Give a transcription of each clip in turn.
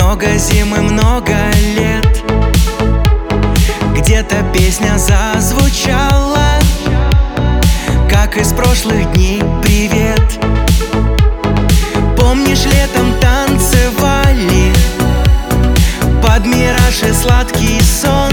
Много зим и много лет, где-то песня зазвучала, как из прошлых дней привет. Помнишь, летом танцевали под мираж и сладкий сон?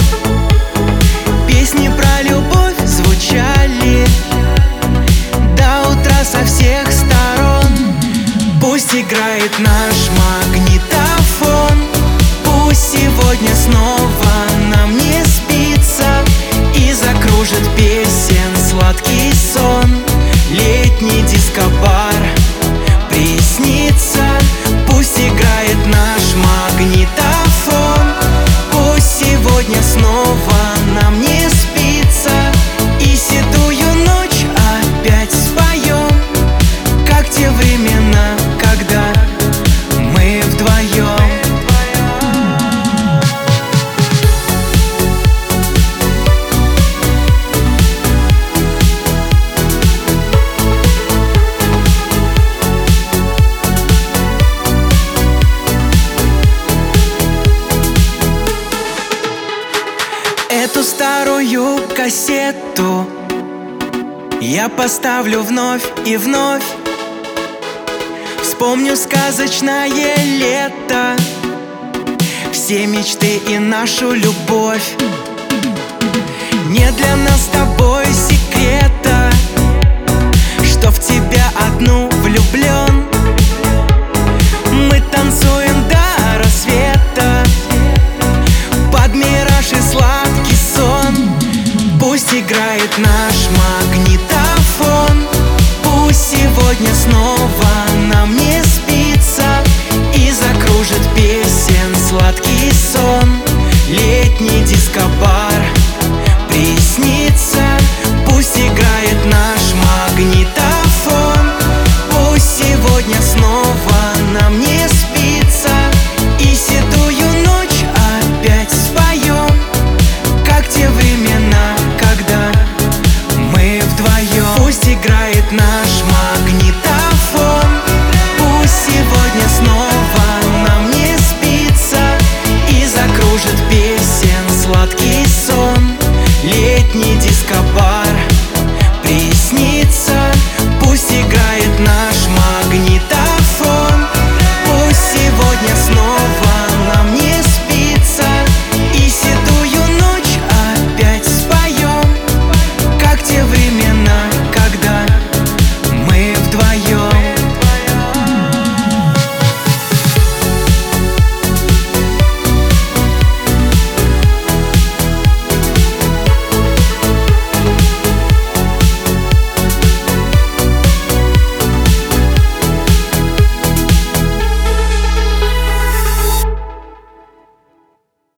Песни про любовь звучали до утра со всех сторон. Пусть играет наш магнитофон, пусть сегодня снова нам не спится, и закружит песен сладкий сон. Летний дискобар приснится. Пусть играет наш магнитофон, пусть сегодня снова нам не спится, и седую ночь опять споем, как те времена, когда мы вдвоем. Эту старую кассету я поставлю вновь и вновь. Вспомню сказочное лето, все мечты и нашу любовь. Нет для нас с тобой секрета, что в тебя одну влюблен.